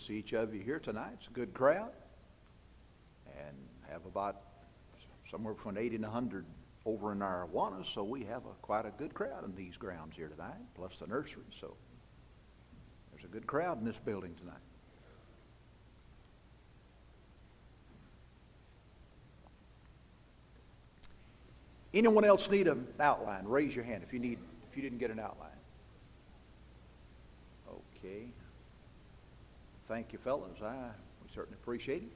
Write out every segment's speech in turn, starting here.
see each of you here tonight. It's a good crowd, and have about somewhere between 80 and 100 over in our Awanas, so we have quite a good crowd in these grounds here tonight, plus the nursery. So there's a good crowd in this building tonight. Anyone else need an outline? Raise your hand if you didn't get an outline. Okay. Thank you, fellas. We certainly appreciate it.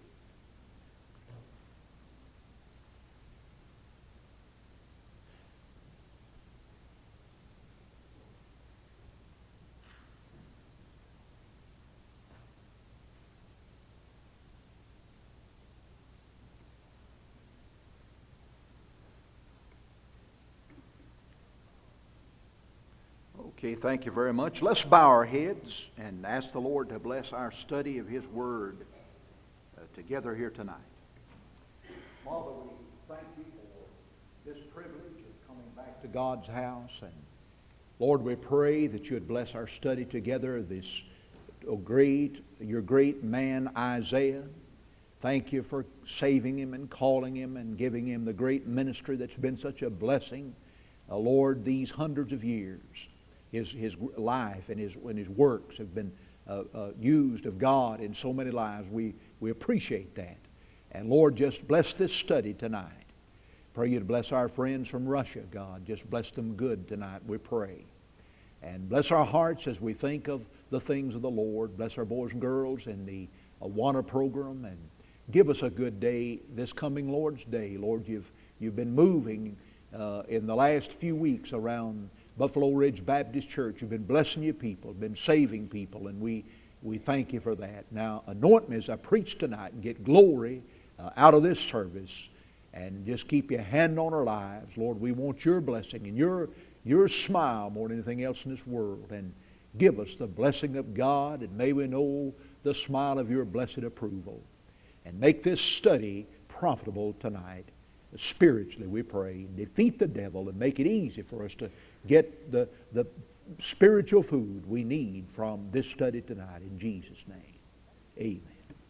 Okay, thank you very much. Let's bow our heads and ask the Lord to bless our study of His Word together here tonight. Father, we thank you for this privilege of coming back to God's house. And Lord, we pray that you would bless our study together, your great man Isaiah. Thank you for saving him and calling him and giving him the great ministry that's been such a blessing, Lord, these hundreds of years. His life and his works have been used of God in so many lives. We appreciate that. And Lord, just bless this study tonight. Pray you to bless our friends from Russia, God. Just bless them good tonight, we pray. And bless our hearts as we think of the things of the Lord. Bless our boys and girls in the Awana program. And give us a good day this coming Lord's Day. Lord, you've been moving in the last few weeks around Buffalo Ridge Baptist Church. You've been blessing your people, been saving people, and we thank you for that. Now, anoint me as I preach tonight and get glory out of this service, and just keep your hand on our lives. Lord, we want your blessing and your smile more than anything else in this world, and give us the blessing of God, and may we know the smile of your blessed approval, and make this study profitable tonight. Spiritually, we pray. Defeat the devil and make it easy for us to get the spiritual food we need from this study tonight. In Jesus' name, amen.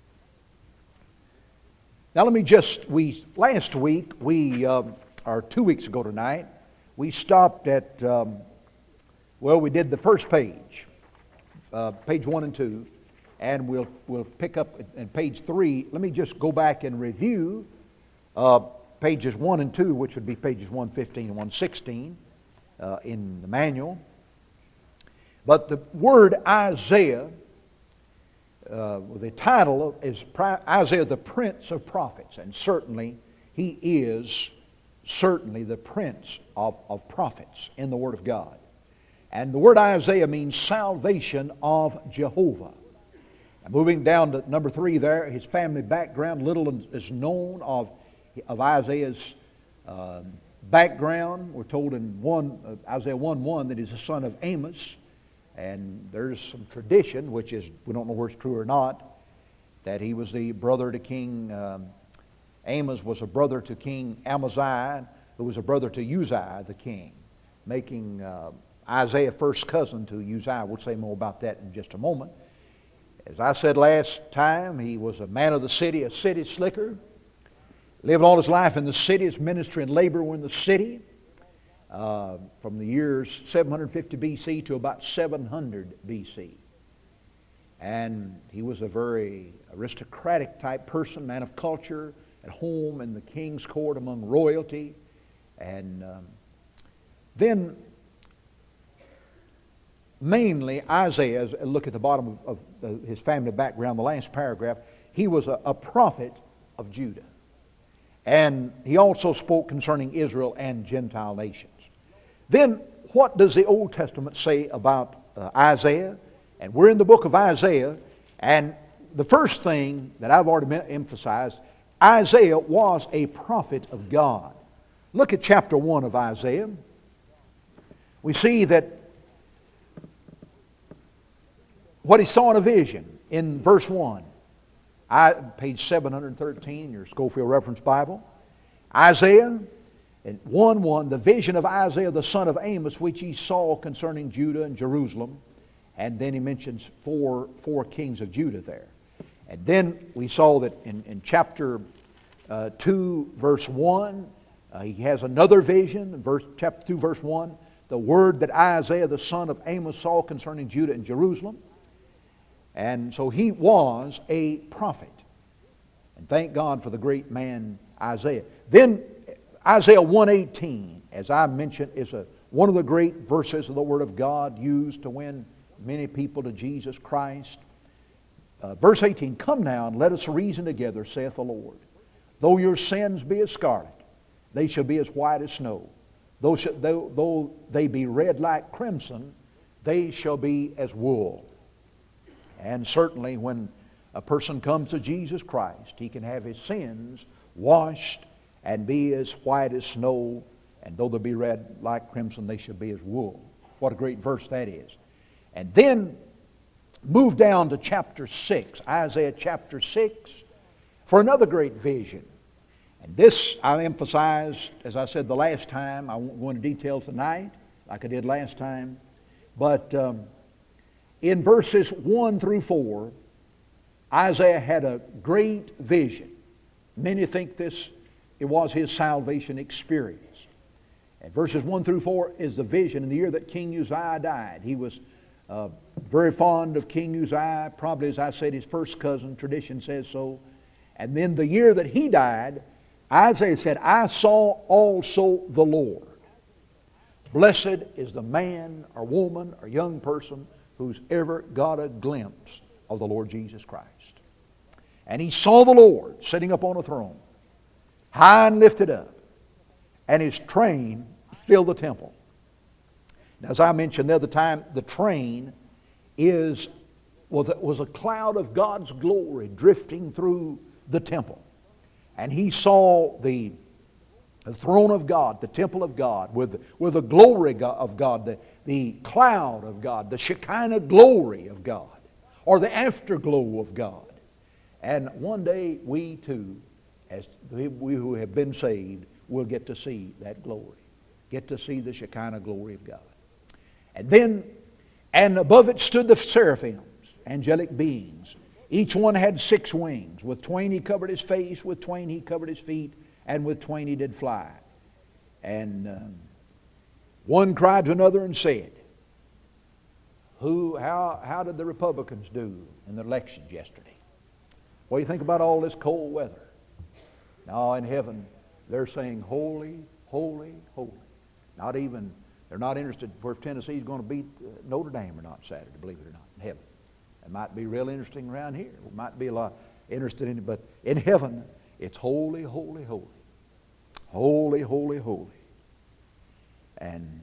Now last week, or 2 weeks ago tonight, we stopped at, we did the first page, page 1 and 2, and we'll pick up at page 3. Let me just go back and review pages 1 and 2, which would be pages 115 and 116 in the manual. But the word Isaiah, the title is Isaiah the Prince of Prophets, and certainly he is the Prince of Prophets in the Word of God. And the word Isaiah means salvation of Jehovah. And moving down to number 3 there, his family background, little is known of Isaiah's background. We're told in Isaiah 1:1 that he's the son of Amos, and there's some tradition, which is, we don't know whether it's true or not, that he was the brother to King Amos was a brother to King Amaziah, who was a brother to Uzziah the king, making Isaiah first cousin to Uzziah. We'll say more about that in just a moment. As I said last time, he was a man of the city, a city slicker. Lived all his life in the city. His ministry and labor were in the city from the years 750 B.C. to about 700 B.C. And he was a very aristocratic type person, man of culture, at home in the king's court among royalty. And then mainly Isaiah, as look at the bottom of his family background, the last paragraph, he was a prophet of Judah. And he also spoke concerning Israel and Gentile nations. Then, what does the Old Testament say about Isaiah? And we're in the book of Isaiah, and the first thing that I've already emphasized, Isaiah was a prophet of God. Look at chapter 1 of Isaiah. We see that what he saw in a vision in verse 1. Page 713 in your Schofield Reference Bible. Isaiah, in 1:1, the vision of Isaiah the son of Amos, which he saw concerning Judah and Jerusalem, And then he mentions four kings of Judah there. And then we saw that in chapter 2, verse 1, he has another vision. Chapter 2, verse 1, the word that Isaiah the son of Amos saw concerning Judah and Jerusalem. And so he was a prophet. And thank God for the great man Isaiah. Then Isaiah 1:18, as I mentioned, is one of the great verses of the Word of God used to win many people to Jesus Christ. Verse 18, "Come now and let us reason together, saith the Lord. Though your sins be as scarlet, they shall be as white as snow. Though they be red like crimson, they shall be as wool." And certainly when a person comes to Jesus Christ, he can have his sins washed and be as white as snow. And though they be red like crimson, they shall be as wool. What a great verse that is. And then move down to chapter 6, Isaiah chapter 6, for another great vision. And this I emphasized, as I said the last time. I won't go into detail tonight like I did last time. But in verses 1 through 4, Isaiah had a great vision. Many think it was his salvation experience. And verses 1 through 4 is the vision in the year that King Uzziah died. He was very fond of King Uzziah, probably, as I said, his first cousin. Tradition says so. And then the year that he died, Isaiah said, "I saw also the Lord. Blessed is the man or woman or young person who's ever got a glimpse of the Lord Jesus Christ." And he saw the Lord sitting upon a throne, high and lifted up, and his train filled the temple. Now, as I mentioned the other time, the train was a cloud of God's glory drifting through the temple. And he saw the throne of God, the temple of God, with the glory of God, the cloud of God, the Shekinah glory of God, or the afterglow of God. And one day we too, as we who have been saved, will get to see that glory, get to see the Shekinah glory of God. And above it stood the seraphims, angelic beings. Each one had 6 wings. With twain he covered his face, with twain he covered his feet, and with twain he did fly. And one cried to another and said, how did the Republicans do in the elections yesterday? What do you think about all this cold weather? Now in heaven, they're saying, "Holy, holy, holy." They're not interested if Tennessee's going to beat Notre Dame or not Saturday, believe it or not, in heaven. It might be real interesting around here. We might be a lot interested in it, but in heaven, it's holy, holy, holy. Holy, holy, holy. And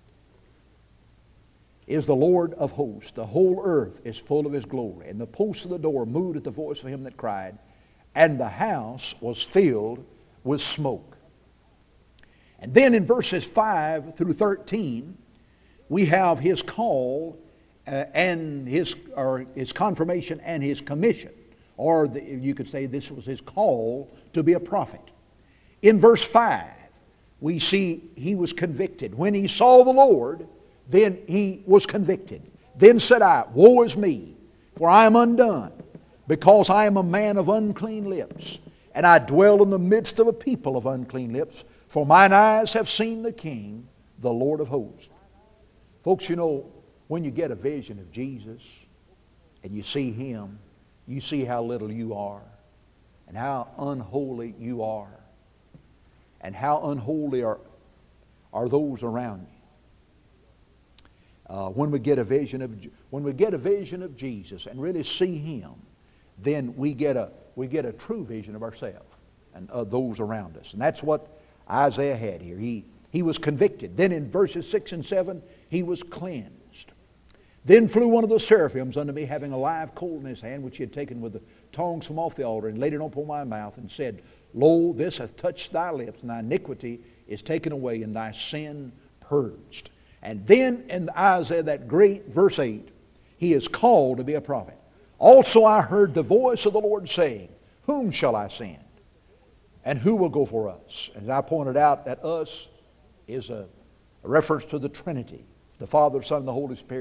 is the Lord of hosts. The whole earth is full of his glory. And the posts of the door moved at the voice of him that cried, and the house was filled with smoke. And then in verses 5 through 13, we have his call and his confirmation and his commission. Or you could say this was his call to be a prophet. In verse 5, we see he was convicted. When he saw the Lord, then he was convicted. Then said I, "Woe is me, for I am undone, because I am a man of unclean lips, and I dwell in the midst of a people of unclean lips, for mine eyes have seen the King, the Lord of hosts." Folks, you know, when you get a vision of Jesus and you see him, you see how little you are and how unholy you are and how unholy are those around you. When we get a vision of Jesus and really see him, then we get a true vision of ourselves and of those around us. And that's what Isaiah had here. He was convicted. Then in verses 6 and 7, he was cleansed. Then flew one of the seraphims unto me, having a live coal in his hand, which he had taken with the tongs from off the altar, and laid it upon my mouth, and said, "Lo, this hath touched thy lips, and thy iniquity is taken away, and thy sin purged." And then in Isaiah, that great verse 8, he is called to be a prophet. "Also I heard the voice of the Lord saying, Whom shall I send? And who will go for us?" And I pointed out that us is a reference to the Trinity, the Father, Son, and the Holy Spirit.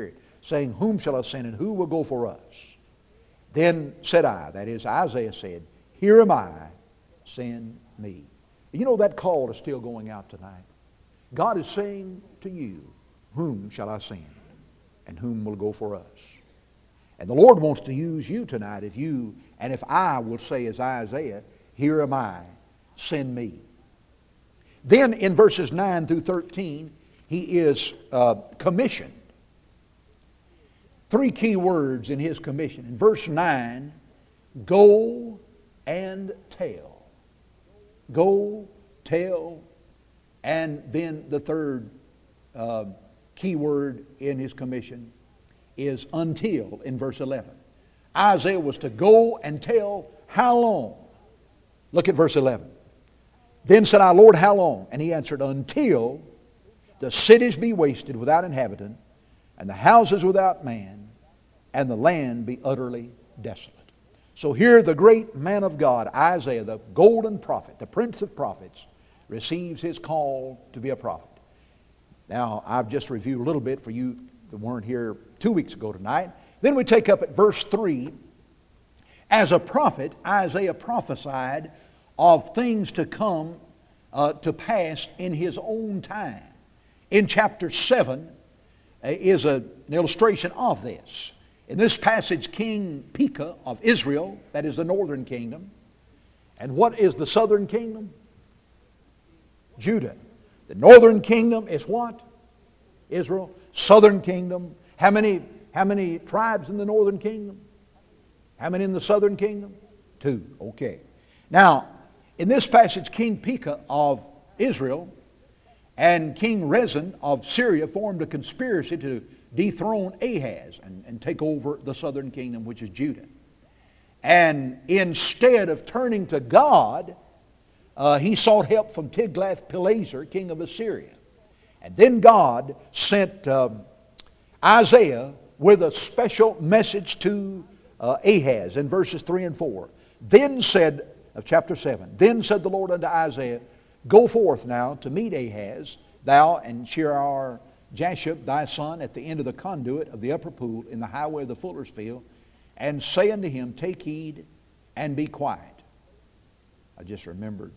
saying, Whom shall I send, and who will go for us? Then said I, that is, Isaiah said, Here am I, send me. You know that call is still going out tonight. God is saying to you, Whom shall I send, and whom will go for us? And the Lord wants to use you tonight if I will say as Isaiah, Here am I, send me. Then in verses 9 through 13, he is commissioned. 3 key words in his commission. In verse 9, go and tell. Go, tell, and then the third key word in his commission is until in verse 11. Isaiah was to go and tell how long? Look at verse 11. Then said I, Lord, how long? And he answered, until the cities be wasted without inhabitant, and the houses without man, and the land be utterly desolate. So here the great man of God, Isaiah, the golden prophet, the prince of prophets, receives his call to be a prophet. Now, I've just reviewed a little bit for you that weren't here 2 weeks ago tonight. Then we take up at verse 3. As a prophet, Isaiah prophesied of things to come to pass in his own time. In chapter 7 is an illustration of this. In this passage, King Pekah of Israel, that is the northern kingdom. And what is the southern kingdom? Judah. The northern kingdom is what? Israel. Southern kingdom. How many tribes in the northern kingdom? How many in the southern kingdom? 2. Okay. Now, in this passage, King Pekah of Israel and King Rezin of Syria formed a conspiracy to dethrone Ahaz and take over the southern kingdom, which is Judah. And instead of turning to God, he sought help from Tiglath-Pileser, king of Assyria. And then God sent Isaiah with a special message to Ahaz in verses 3 and 4. Then said, of chapter 7, then said the Lord unto Isaiah, go forth now to meet Ahaz, thou and Shear-Jashub thy son at the end of the conduit of the upper pool in the highway of the fuller's field, and say unto him, take heed and be quiet. I just remembered,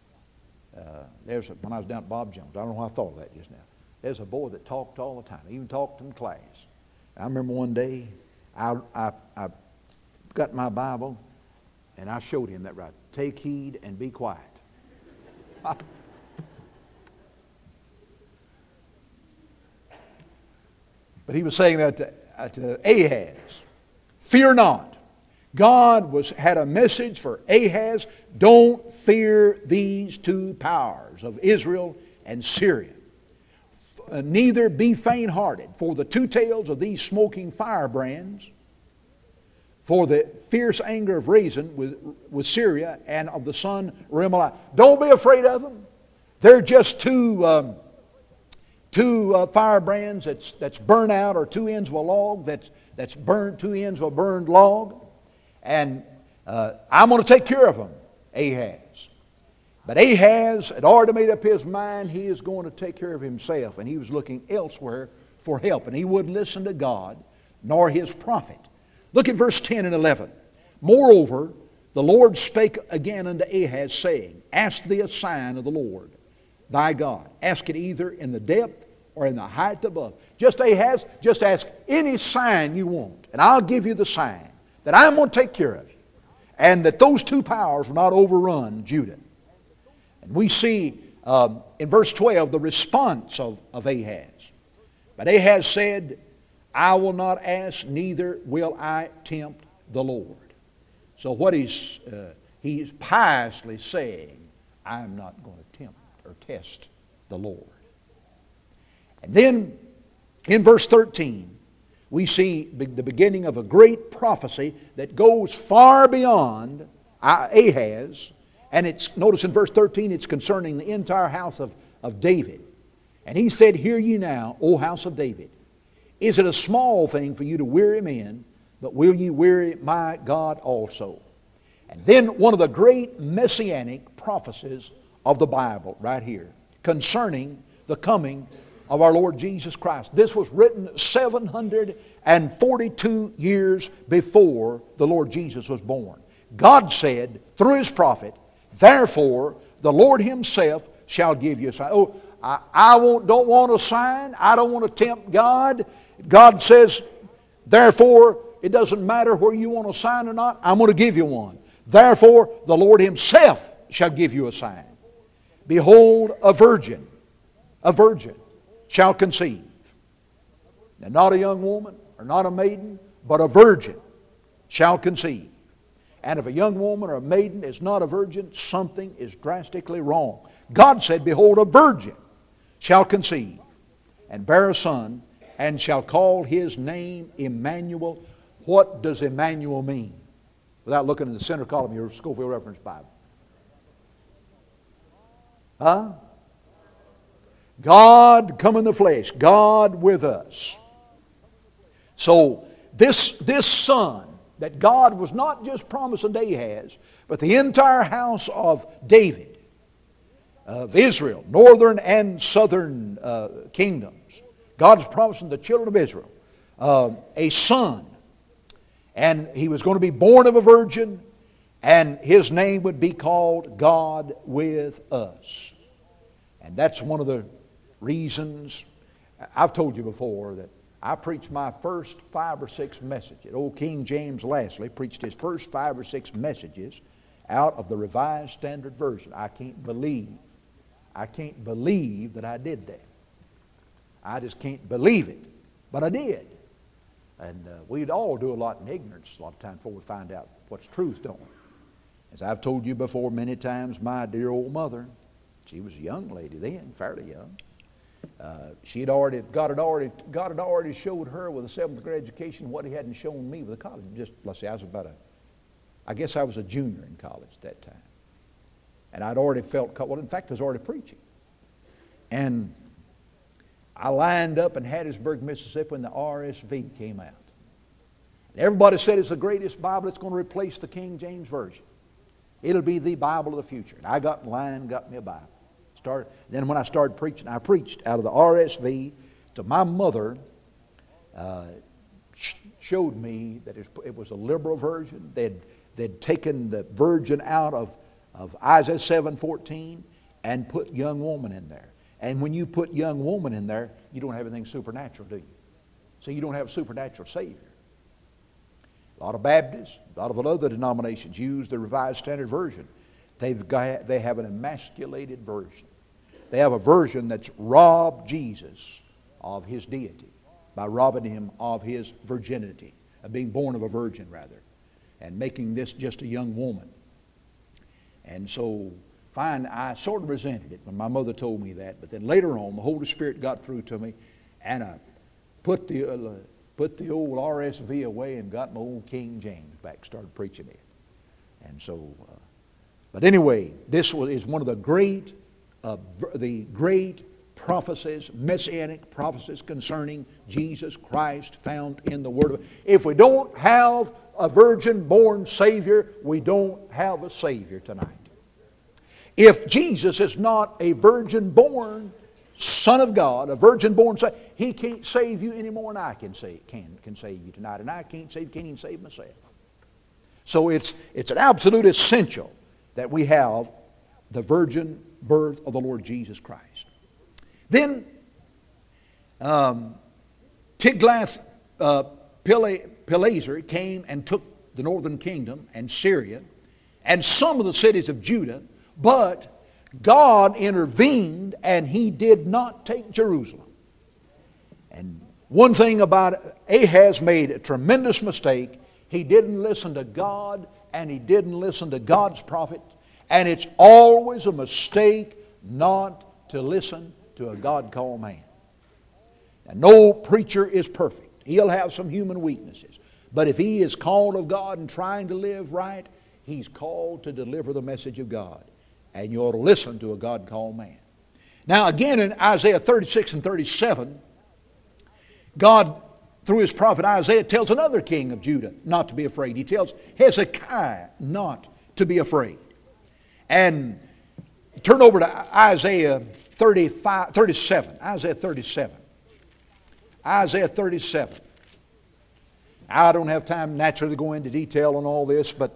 when I was down at Bob Jones, I don't know why I thought of that just now. There's a boy that talked all the time, even talked in class. I remember one day, I got my Bible, and I showed him that right. Take heed and be quiet. But he was saying that to Ahaz. Fear not. God had a message for Ahaz. Don't fear these 2 powers of Israel and Syria. Neither be faint-hearted, for the 2 tails of these smoking firebrands, for the fierce anger of Rezin with Syria and of the son Remaliah. Don't be afraid of them. They're just 2 firebrands that's burnt out, or 2 ends of a log that's burned, 2 ends of a burned log. And I'm going to take care of them, Ahaz. But Ahaz had already made up his mind he is going to take care of himself, and he was looking elsewhere for help, and he wouldn't listen to God nor his prophet. Look at verse 10 and 11. Moreover, the Lord spake again unto Ahaz, saying, ask thee a sign of the Lord thy God. Ask it either in the depth or in the height above. Just Ahaz, just ask any sign you want, and I'll give you the sign that I'm going to take care of you, and that those 2 powers will not overrun Judah. And we see in verse 12 the response of Ahaz. But Ahaz said, I will not ask, neither will I tempt the Lord. So what he's piously saying, I'm not going to tempt or test the Lord. And then in verse 13, we see the beginning of a great prophecy that goes far beyond Ahaz. And notice in verse 13, it's concerning the entire house of David. And he said, hear ye now, O house of David. Is it a small thing for you to weary men, but will ye weary my God also? And then one of the great messianic prophecies of the Bible right here, concerning the coming of our Lord Jesus Christ. This was written 742 years before the Lord Jesus was born. God said through His prophet, therefore the Lord Himself shall give you a sign. Oh, I don't want a sign. I don't want to tempt God. God says, therefore, it doesn't matter whether you want a sign or not, I'm going to give you one. Therefore, the Lord Himself shall give you a sign. Behold, a virgin shall conceive. Now, not a young woman or not a maiden, but a virgin shall conceive. And if a young woman or a maiden is not a virgin, something is drastically wrong. God said, behold, a virgin shall conceive and bear a son, and shall call his name Emmanuel. What does Emmanuel mean? Without looking in the center column of your Scofield Reference Bible. Huh? God come in the flesh. God with us. So this son that God was not just promising to Ahaz, but the entire house of David, of Israel, northern and southern kingdoms. God's promising the children of Israel a son. And he was going to be born of a virgin, and his name would be called God with us. And that's one of the reasons. I've told you before that I preached my first 5 or 6 messages. Old King James Lastly preached his first 5 or 6 messages out of the Revised Standard Version. I can't believe that I did that. I just can't believe it. But I did. And we'd all do a lot in ignorance a lot of times before we find out what's truth, don't we? As I've told you before many times, my dear old mother, she was a young lady then, fairly young. God had already showed her with a 7th grade education what He hadn't shown me with a college. Let's say I guess I was a junior in college at that time. And I'd already felt, in fact I was already preaching. And I lined up in Hattiesburg, Mississippi when the RSV came out. And everybody said it's the greatest Bible that's going to replace the King James Version. It'll be the Bible of the future. And I got in line and got me a Bible. Then when I started preaching, I preached out of the RSV to my mother. Showed me that it was a liberal version. They'd taken the virgin out of Isaiah 7:14 and put young woman in there. And when you put young woman in there, you don't have anything supernatural, do you? So you don't have a supernatural Savior. A lot of Baptists, a lot of other denominations use the Revised Standard Version. They have an emasculated version. They have a version that's robbed Jesus of His deity by robbing Him of His virginity, of being born of a virgin rather, and making this just a young woman. And so, fine, I sort of resented it when my mother told me that, but then later on the Holy Spirit got through to me, and I put the old RSV away and got my old King James back, started preaching it. And so, but anyway, this is one of the great prophecies, messianic prophecies concerning Jesus Christ found in the Word of God. If we don't have a virgin-born Savior, we don't have a Savior tonight. If Jesus is not a virgin-born Son of God, a virgin-born Son, He can't save you any more than I can save you tonight. And I can't even save myself. So it's an absolute essential that we have the virgin birth of the Lord Jesus Christ. Then Tiglath-Pileser came and took the northern kingdom and Syria and some of the cities of Judah, but God intervened and He did not take Jerusalem. And one thing about Ahaz made a tremendous mistake. He didn't listen to God and he didn't listen to God's prophet. And it's always a mistake not to listen to a God-called man. Now, no preacher is perfect. He'll have some human weaknesses. But if he is called of God and trying to live right, he's called to deliver the message of God. And you ought to listen to a God-called man. Now again in Isaiah 36 and 37, God, through His prophet Isaiah, tells another king of Judah not to be afraid. He tells Hezekiah not to be afraid. And turn over to Isaiah 37. Isaiah 37. Isaiah 37. I don't have time naturally to go into detail on all this, but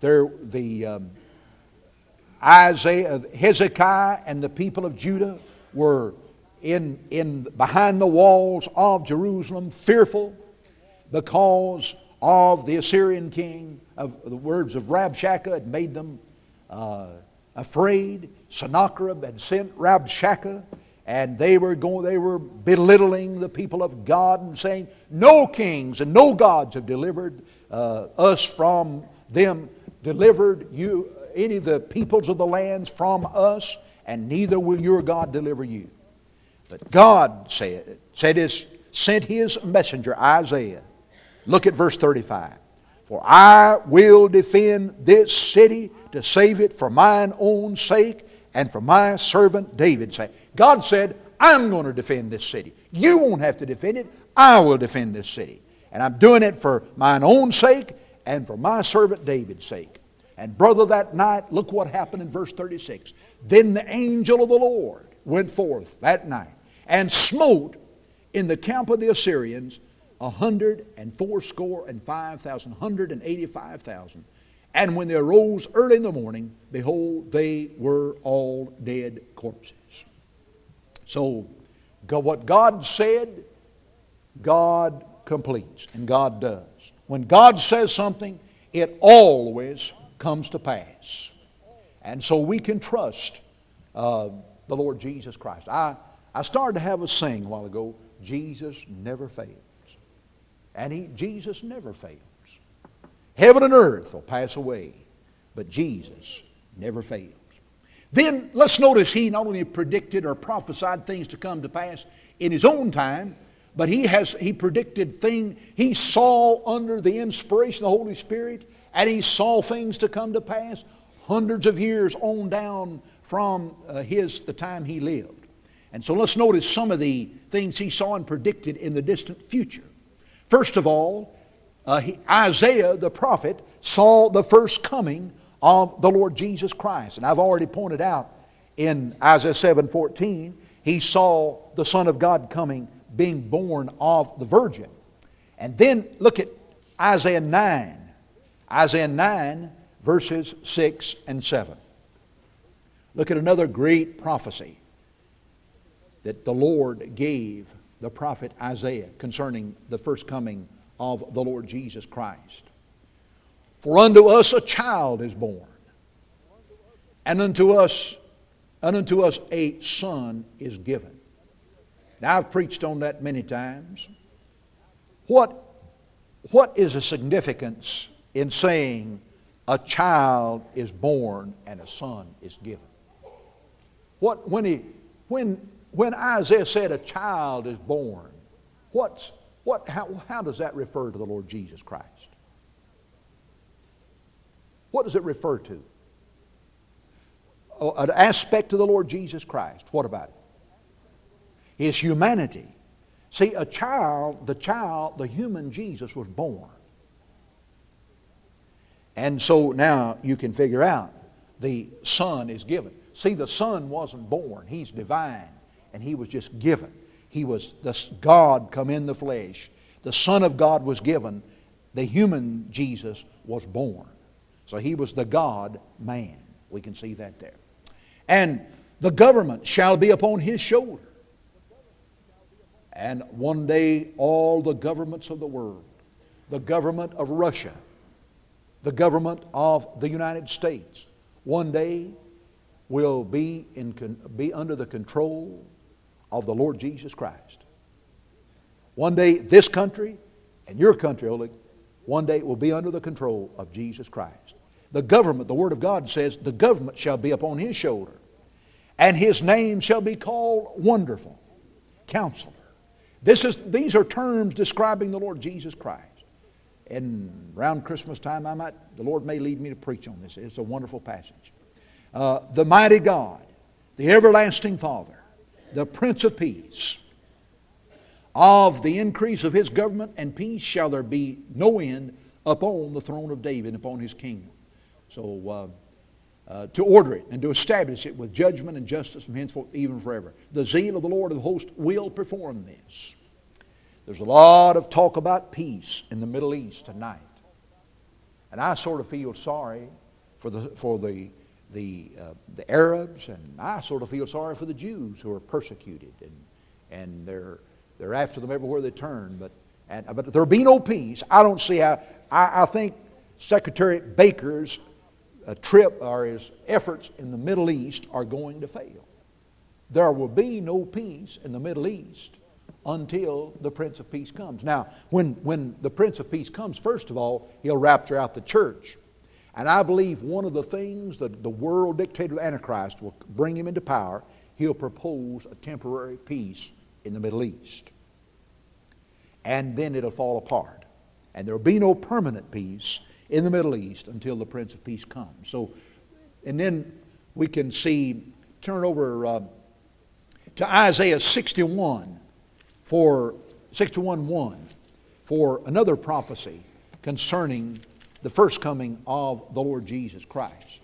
Hezekiah and the people of Judah were behind the walls of Jerusalem, fearful because of the Assyrian king. Of the words of Rabshakeh had made them afraid. Sennacherib had sent Rabshakeh, and they were belittling the people of God and saying, "No kings and no gods have delivered us from them, delivered you any of the peoples of the lands from us, and neither will your God deliver you." But God sent His messenger Isaiah. Look at verse 35. "For I will defend this city to save it for mine own sake and for my servant David's sake." God said, "I'm going to defend this city. You won't have to defend it. I will defend this city. And I'm doing it for mine own sake and for my servant David's sake." And brother, that night, look what happened in verse 36. "Then the angel of the Lord went forth that night and smote in the camp of the Assyrians 185,000, 185,000. And when they arose early in the morning, behold, they were all dead corpses." So, what God said, God completes, and God does. When God says something, it always comes to pass. And so we can trust the Lord Jesus Christ. I started to have a sing a while ago, "Jesus never fails." And Jesus never fails. Heaven and earth will pass away, but Jesus never fails. Then let's notice He not only predicted or prophesied things to come to pass in His own time, but He predicted things. He saw under the inspiration of the Holy Spirit, and He saw things to come to pass hundreds of years on down from the time He lived. And so let's notice some of the things He saw and predicted in the distant future. First of all, Isaiah the prophet saw the first coming of the Lord Jesus Christ. And I've already pointed out in Isaiah 7:14, he saw the Son of God coming, being born of the Virgin. And then look at Isaiah 9. Isaiah 9 verses 6 and 7. Look at another great prophecy that the Lord gave the prophet Isaiah concerning the first coming of the Lord Jesus Christ. "For unto us a child is born, and unto us a son is given." Now, I've preached on that many times. What is the significance in saying a child is born and a son is given? When Isaiah said a child is born, how does that refer to the Lord Jesus Christ? What does it refer to? An aspect of the Lord Jesus Christ. What about it? His humanity. See, the human Jesus was born. And so now you can figure out the Son is given. See, the Son wasn't born. He's divine. And He was just given. He was the God come in the flesh. The Son of God was given. The human Jesus was born. So He was the God-man. We can see that there. And the government shall be upon His shoulder. And one day all the governments of the world, the government of Russia, the government of the United States, one day will be under the control of the Lord Jesus Christ. One day this country and your country, Oleg, one day will be under the control of Jesus Christ. The government, the Word of God says, the government shall be upon His shoulder, and His name shall be called Wonderful, Counselor. These are terms describing the Lord Jesus Christ. And around Christmas time, the Lord may lead me to preach on this. It's a wonderful passage. The mighty God, the everlasting Father, the Prince of Peace. Of the increase of His government and peace shall there be no end upon the throne of David and upon His kingdom. So to order it and to establish it with judgment and justice from henceforth even forever. The zeal of the Lord of the host will perform this. There's a lot of talk about peace in the Middle East tonight. And I sort of feel sorry for the Arabs, and I sort of feel sorry for the Jews who are persecuted, and they're after them everywhere they turn. But there'll be no peace. I don't see how. I think Secretary Baker's trip or his efforts in the Middle East are going to fail. There will be no peace in the Middle East until the Prince of Peace comes. Now, when the Prince of Peace comes, first of all, he'll rapture out the church. And I believe one of the things that the world dictator Antichrist will bring him into power, he'll propose a temporary peace in the Middle East. And then it'll fall apart. And there will be no permanent peace in the Middle East until the Prince of Peace comes. So, and then we can turn over to Isaiah 61 for 61:1 for another prophecy concerning the first coming of the Lord Jesus Christ.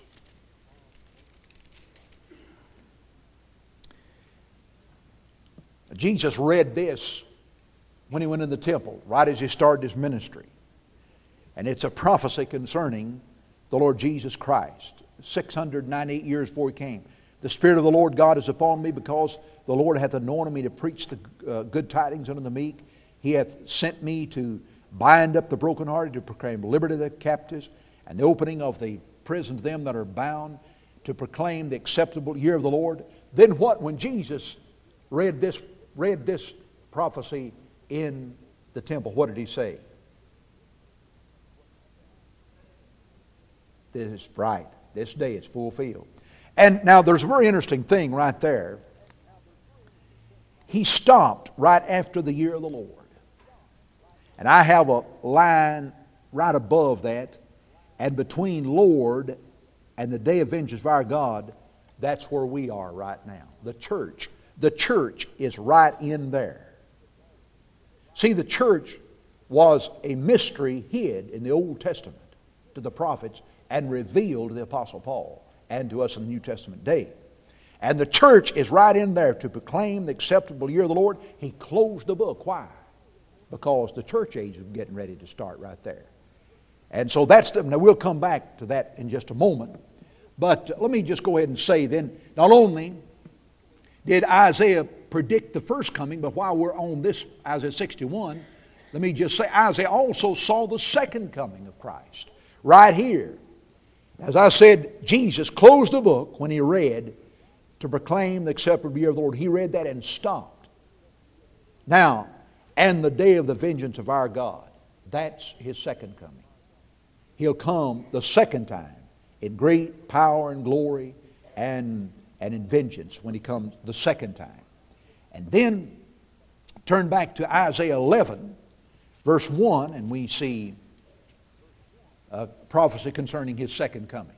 Jesus read this when he went in the temple, right as he started his ministry. And it's a prophecy concerning the Lord Jesus Christ, 698 years before he came. The Spirit of the Lord God is upon me, because the Lord hath anointed me to preach the good tidings unto the meek. He hath sent me to bind up the brokenhearted, to proclaim liberty to the captives, and the opening of the prison to them that are bound, to proclaim the acceptable year of the Lord. Then what? When Jesus read this prophecy in the temple, what did he say? This is right. This day is fulfilled. And now there's a very interesting thing right there. He stopped right after the year of the Lord. And I have a line right above that. And between Lord and the day of vengeance of our God, that's where we are right now. The church. The church is right in there. See, the church was a mystery hid in the Old Testament to the prophets and revealed to the Apostle Paul and to us in the New Testament day. And the church is right in there to proclaim the acceptable year of the Lord. He closed the book. Why? Because the church age is getting ready to start right there. And so now we'll come back to that in just a moment. But let me just go ahead and say then, not only did Isaiah predict the first coming, but while we're on this Isaiah 61, let me just say Isaiah also saw the second coming of Christ right here. As I said, Jesus closed the book when he read to proclaim the acceptable year of the Lord. He read that and stopped. Now, and the day of the vengeance of our God, that's his second coming. He'll come the second time in great power and glory and in vengeance when he comes the second time. And then turn back to Isaiah 11, verse 1, and we see a prophecy concerning his second coming.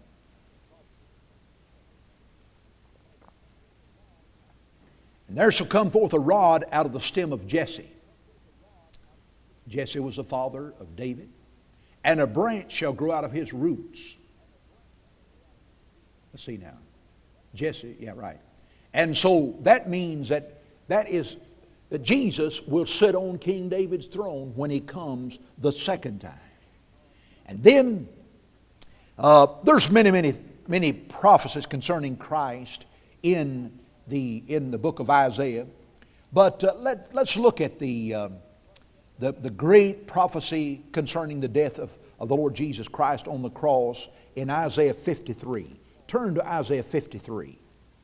And there shall come forth a rod out of the stem of Jesse. Jesse was the father of David. And a branch shall grow out of his roots. Let's see now. Jesse, yeah, right. And so that means that Jesus will sit on King David's throne when he comes the second time. And then there's many prophecies concerning Christ in the book of Isaiah. But let's look at the great prophecy concerning the death of the Lord Jesus Christ on the cross in Isaiah 53. Turn to Isaiah 53.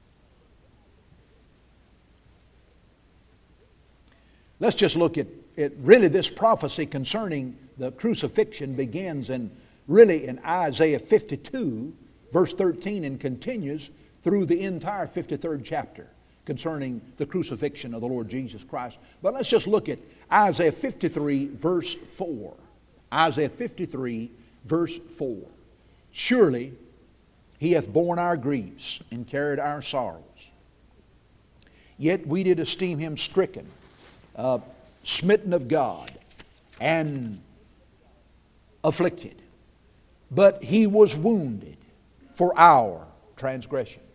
Let's just look at really this prophecy concerning the crucifixion begins in Isaiah 52, verse 13, and continues through the entire 53rd chapter concerning the crucifixion of the Lord Jesus Christ. But let's just look at Isaiah 53, verse 4. Isaiah 53, verse 4. Surely he hath borne our griefs and carried our sorrows. Yet we did esteem him stricken, smitten of God, and afflicted. But he was wounded for our transgressions.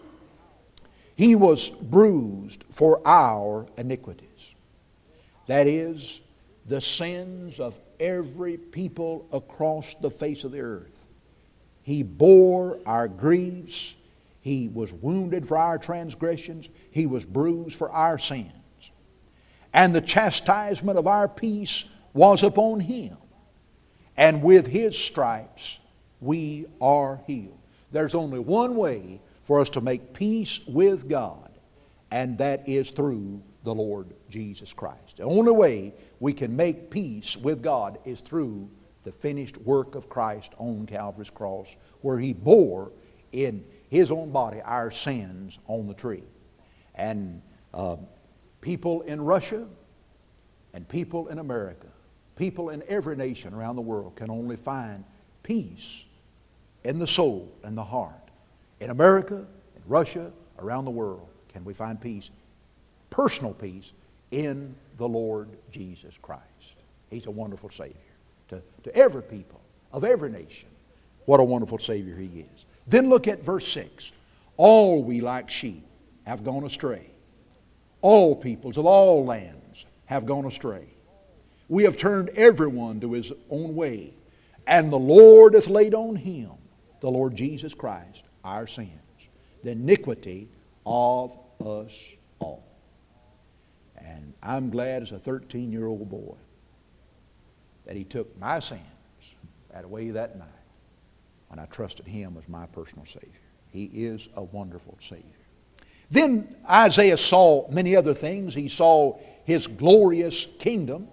He was bruised for our iniquities. That is, the sins of every people across the face of the earth. He bore our griefs. He was wounded for our transgressions. He was bruised for our sins. And the chastisement of our peace was upon Him. And with His stripes we are healed. There's only one way for us to make peace with God, and that is through the Lord Jesus Christ. The only way we can make peace with God is through the finished work of Christ on Calvary's cross, where He bore in His own body our sins on the tree. And people in Russia and people in America, people in every nation around the world can only find peace in the soul and the heart. In America, in Russia, around the world, can we find peace, personal peace, in the Lord Jesus Christ. He's a wonderful Savior to every people of every nation. What a wonderful Savior He is. Then look at verse 6. All we like sheep have gone astray. All peoples of all lands have gone astray. We have turned everyone to his own way, and the Lord hath laid on Him, the Lord Jesus Christ, our sins, the iniquity of us all. And I'm glad as a 13-year-old boy that He took my sins away that night when I trusted Him as my personal Savior. He is a wonderful Savior. Then Isaiah saw many other things. He saw His glorious kingdom.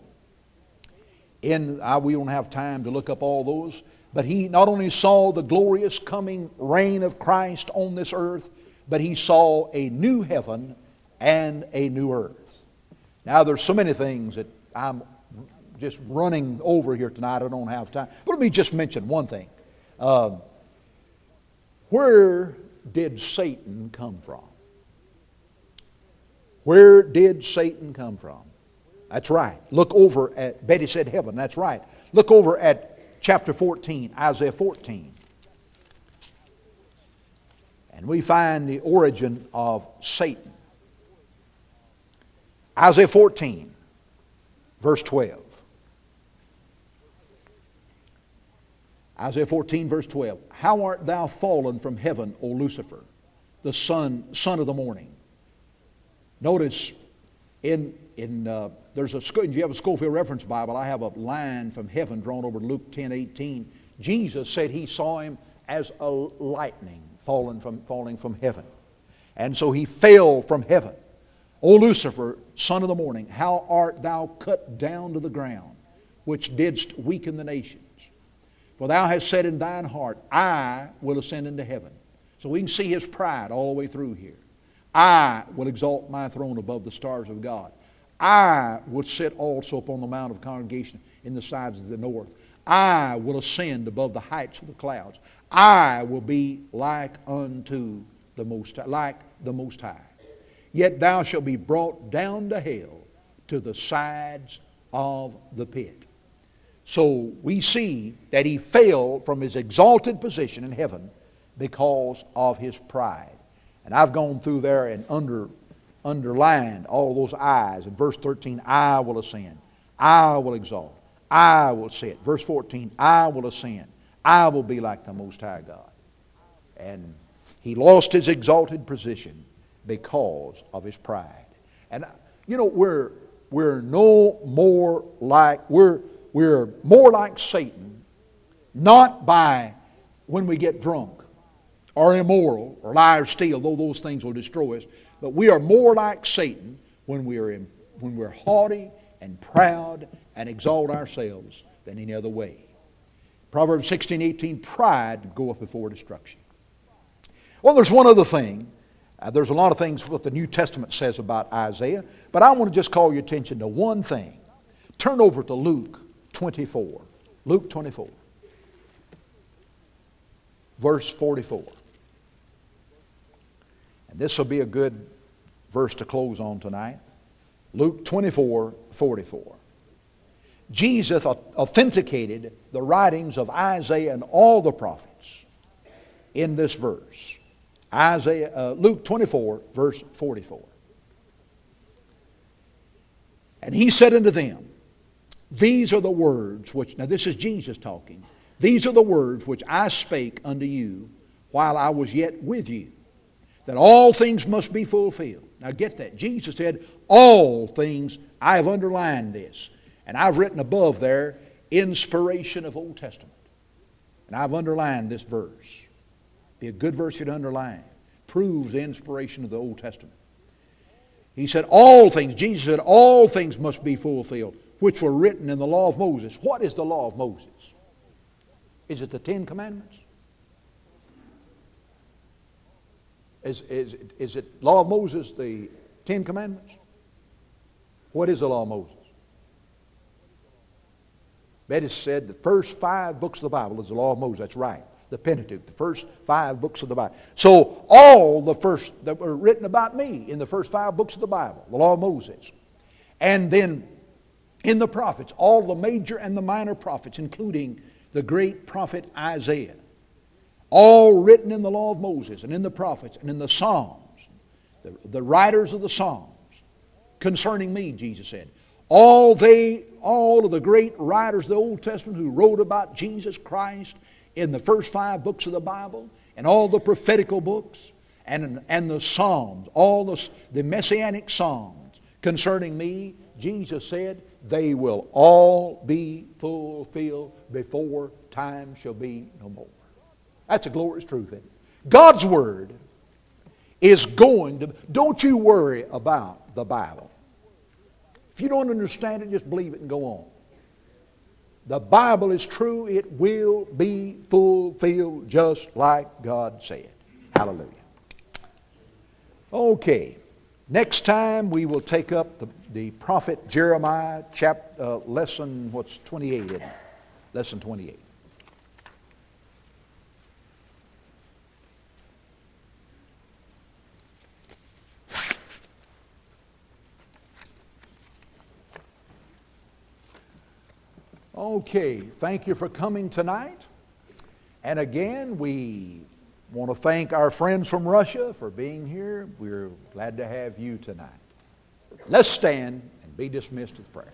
We don't have time to look up all those, but he not only saw the glorious coming reign of Christ on this earth, but he saw a new heaven and a new earth. Now there's so many things that I'm just running over here tonight. I don't have time. But let me just mention one thing. Where did Satan come from? Where did Satan come from? That's right. Look over at, Betty said heaven. That's right. Look over at chapter 14, Isaiah 14. And we find the origin of Satan. Isaiah 14, verse 12. Isaiah 14, verse 12. How art thou fallen from heaven, O Lucifer, the son of the morning? Notice there's if you have a Scofield Reference Bible, I have a line from heaven drawn over to Luke 10:18. Jesus said He saw him as a lightning falling from heaven. And so he fell from heaven. O Lucifer, son of the morning, how art thou cut down to the ground, which didst weaken the nations? For thou hast said in thine heart, I will ascend into heaven. So we can see his pride all the way through here. I will exalt my throne above the stars of God. I will sit also upon the mount of congregation in the sides of the north. I will ascend above the heights of the clouds. I will be like unto the Most High. Yet thou shalt be brought down to hell, to the sides of the pit. So we see that he fell from his exalted position in heaven because of his pride. And I've gone through there and underlined all those I's. In verse 13, I will ascend. I will exalt. I will sit. Verse 14, I will ascend. I will be like the Most High God. And he lost his exalted position because of his pride. And you know, we're more like Satan, not by when we get drunk or immoral or lie or steal, though those things will destroy us, but we are more like Satan when we're haughty and proud and exalt ourselves than any other way. Proverbs 16:18, pride goeth before destruction. Well, there's one other thing. There's a lot of things what the New Testament says about Isaiah, but I want to just call your attention to one thing. Turn over to Luke 24. Luke 24. Verse 44. And this will be a good verse to close on tonight. Luke 24:44. Jesus authenticated the writings of Isaiah and all the prophets in this verse. Luke 24, verse 44. And he said unto them, these are the words which, now this is Jesus talking, these are the words which I spake unto you while I was yet with you, that all things must be fulfilled. Now get that. Jesus said, all things. I have underlined this. And I've written above there, inspiration of Old Testament. And I've underlined this verse. Be a good verse to underline. Proves the inspiration of the Old Testament. He said, all things. Jesus said, all things must be fulfilled, which were written in the law of Moses. What is the law of Moses? Is it the Ten Commandments? Is it law of Moses the Ten Commandments? What is the law of Moses? Betty said the first 5 books of the Bible is the law of Moses. That's right. The Pentateuch, the first 5 books of the Bible. So all the first that were written about me in the first 5 books of the Bible, the law of Moses. And then in the prophets, all the major and the minor prophets, including the great prophet Isaiah. All written in the law of Moses and in the prophets and in the Psalms. The writers of the Psalms concerning me, Jesus said. All of the great writers of the Old Testament who wrote about Jesus Christ in the first 5 books of the Bible and all the prophetical books and the Psalms, all the Messianic Psalms concerning me, Jesus said, they will all be fulfilled before time shall be no more. That's a glorious truth, isn't it? God's Word is going to... Don't you worry about the Bible. If you don't understand it, just believe it and go on. The Bible is true. It will be fulfilled just like God said. Hallelujah. Okay. Next time we will take up the prophet Jeremiah, lesson, 28, isn't it? Lesson 28. Okay, thank you for coming tonight. And again, we want to thank our friends from Russia for being here. We're glad to have you tonight. Let's stand and be dismissed with prayer.